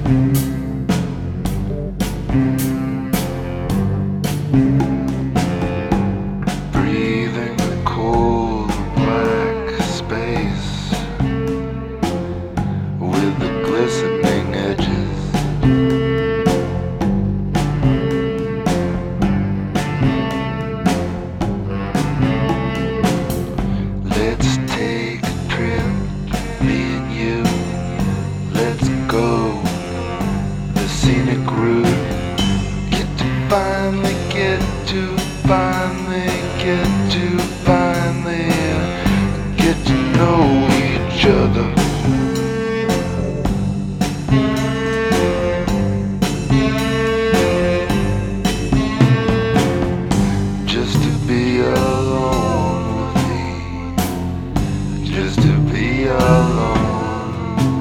Breathing the cold black space with the glistening edges. Let's take a trip, me and you. Let's go the scenic route. Finally get to know each other. Just to be alone with me. Just to be alone.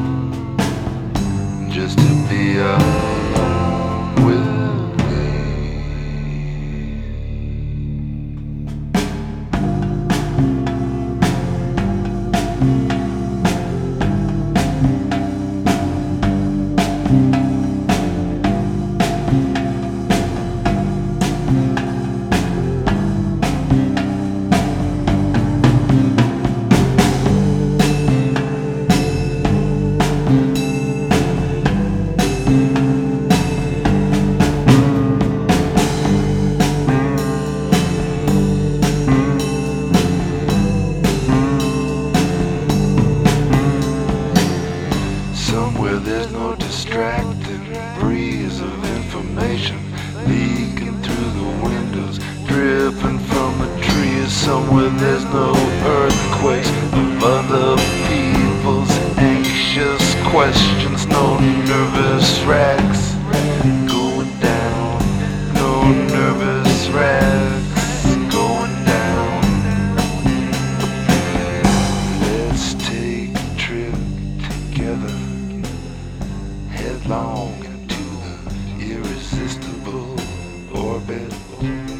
Just to be alone with me. Somewhere there's no distracting breeze of information leaking through the windows, dripping from the trees. Somewhere there's no earthquakes of other people's anxious questions, no nervous wrecks going down, no nervous wrecks going down. Let's take a trip together, headlong into the irresistible orbit